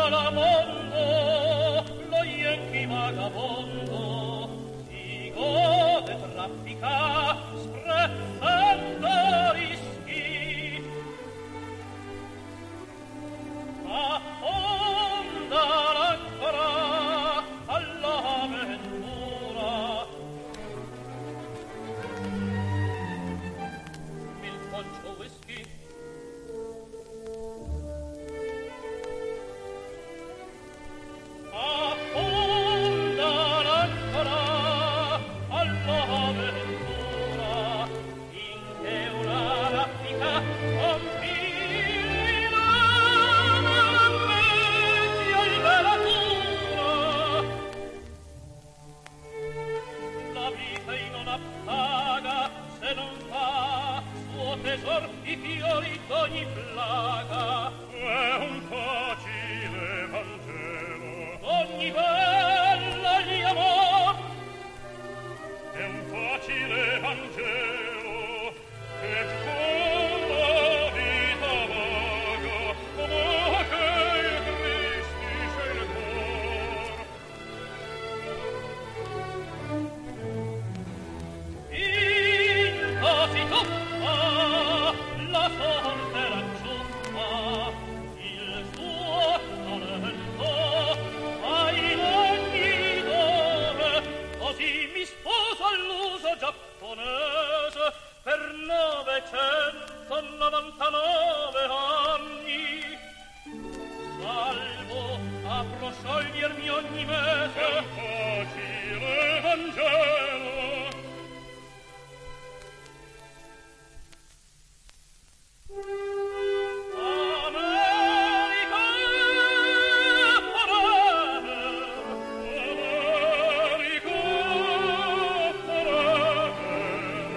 la mondo, lo Yankee vagabondo, si gode, traffica, sprezzando rischi. Affonda l'ancora all'avventura. Il poncio whisky affonda l'ancora all'avventura, finché una raffica confina nella vecchia liberatura. La vita in una paga se non fa suo tesor i fiori d'ogni plaga. È un facile Vangelo ogni bella gli amor, è un facile Vangelo che con la vita vaga, ma che il tristisce il cor. In così tutta la sorte raggiunta, il suo talento ai ogni dove, così mi sposo all'uso giapponese per 999 anni. Salvo a prosciogliermi ogni mese. È un facile Vangelo. America forever, America forever.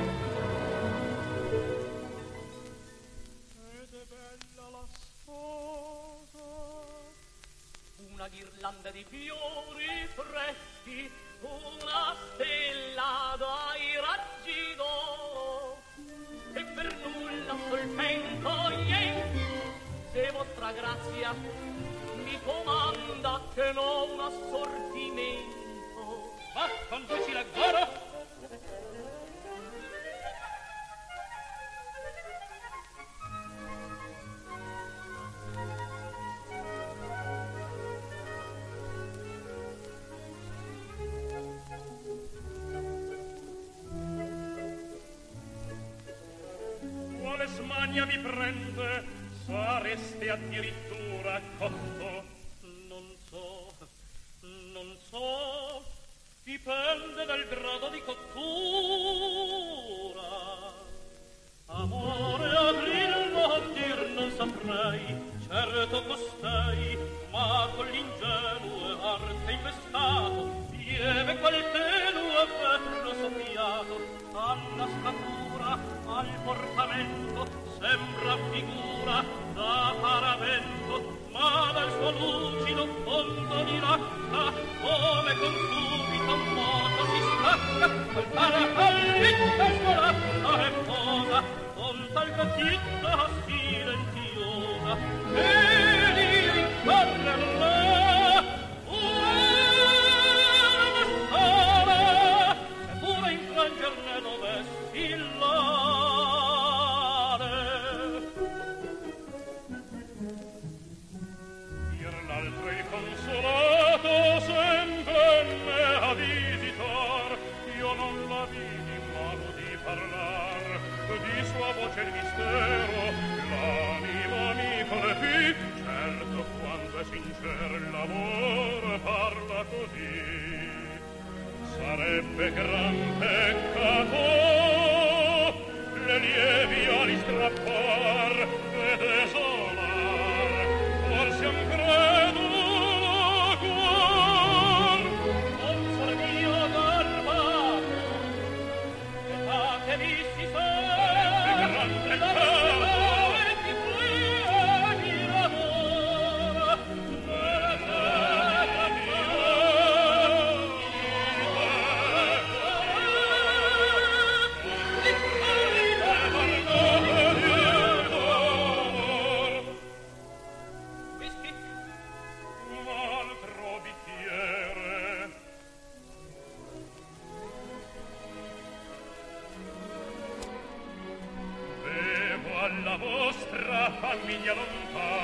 Ed è bella la sposa, una ghirlanda di fiori freschi, una stella dai raggi d'oro, e per nulla soltanto se vostra grazia mi comanda che no un assortimento. Ma conduci la gara. Quale smania mi prende? Sareste addirittura cotto? Non so, dipende dal grado di cottura. Amore a grillo a dir non saprei, certo costei, ma con l'ingenue arte investato, lieve qual tenue ferro soffiato, alla scatura, al portamento, sembra figura da paravento, ma dal suo lucido fondo di racca, come con subito moto si stacca, col paracallitta svolata e posa, con tal grazietta silenziosa, e lì rincorre là, una mastara, se pure infrangerne dovessi l'are. Ir l'altro il consolato sen venne a visitar, io non la vidi ma l'udi parlar, di sua voce il mistero l'anima mi colpì, certo quando è sincer l'amor parla così. Sarebbe gran peccato le lievi ali strappar e desolar, forse un credulo cuor, non sor mio garbato, età che vissi sempre, gran peccato ti fregi l'amor, famiglia lontana